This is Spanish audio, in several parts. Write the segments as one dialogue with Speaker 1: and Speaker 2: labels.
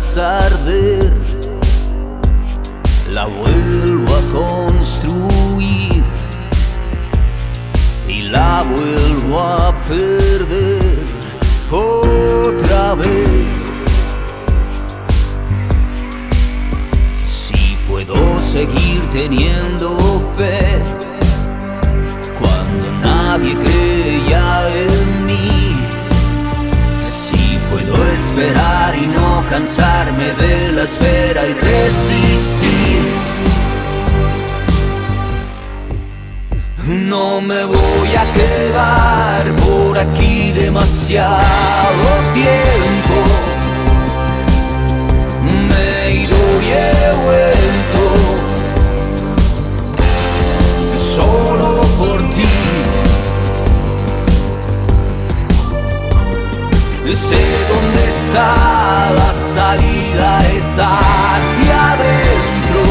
Speaker 1: dejas arder, la vuelvo a construir y la vuelvo a perder otra vez. Si puedo seguir teniendo fe cuando nadie creía en mí, si puedo esperar y no cansarme de la espera y resistir, no me voy a quedar por aquí demasiado tiempo. Me he ido y he vuelto solo por ti. Sé dónde está la salida, es hacia adentro,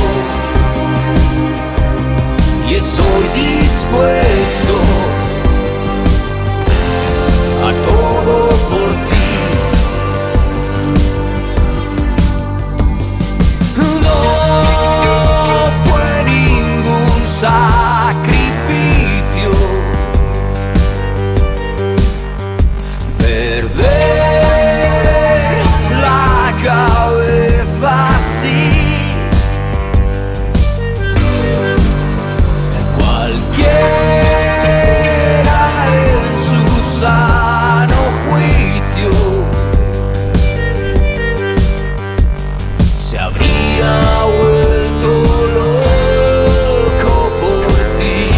Speaker 1: y estoy dispuesto a todo por ti. No fue ningún sacrificio perder la cabeza así. Sano juicio se habría vuelto loco por ti.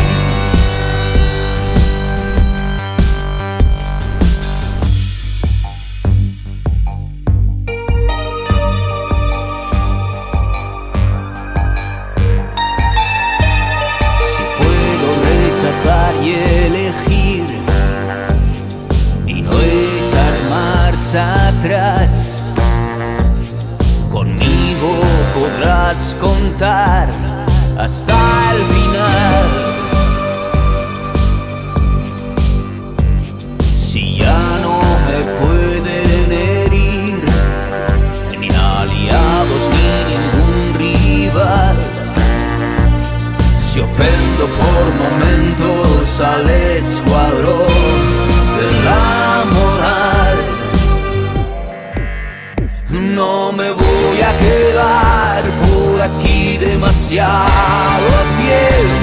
Speaker 1: Si puedo rechazar y elegir, atrás, conmigo podrás contar hasta el final. Si ya no me pueden herir ni aliados ni ningún rival, si ofendo por momentos al escuadrón de la moral, no me voy a quedar por aquí demasiado tiempo.